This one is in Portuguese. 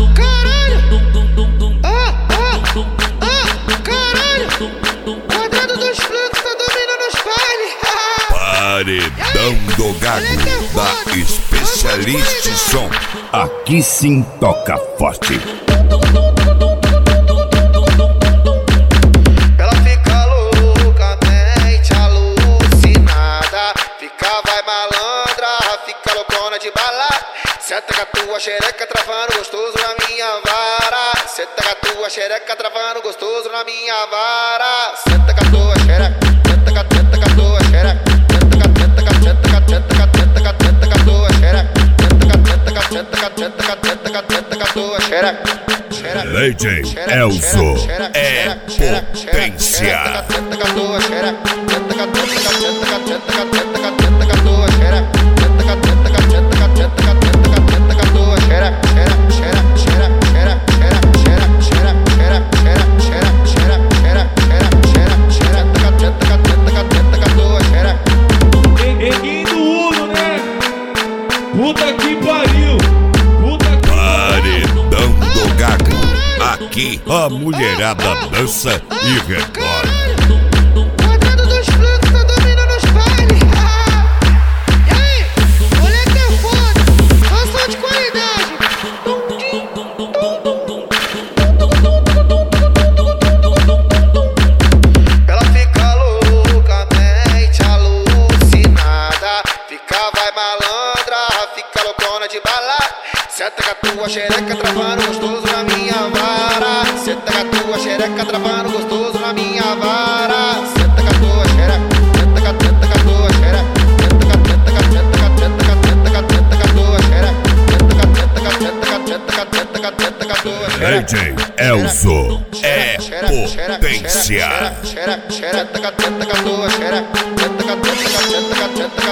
caralho. Caralho. Quadrado dos fluxos, tá dominando os bailes. Paredão do Gago, da Especialista Som. Aqui sim toca forte. Ela fica loucamente alucinada, fica vai malandra, fica loucona de bala. Senta com a tua xereca travando gostoso na minha vara. Senta com a tua xereca travando gostoso na minha vara. Senta com a tua xereca, senta com a tua xereca, senta com a tua xereca, Lady Elzo é potência. Puta que pariu! Paredão do Gago. Aqui a mulherada dança e rebola. Quadrado dos fluxos, tá dominando os bailes. E aí, moleque é foda, som de qualidade. Ela fica loucamente alucinada, fica vai malandra, fica loucona de bala. Senta com a tua xereca travando gostoso na minha vara. Senta com a tua xereca travando gostoso na minha vara. Senta com a tua xereca, senta com a tua xereca, senta com a tua xereca. Lady Elzo é potência. Senta com a tua xereca, senta com a tua xereca, senta com a tua xereca.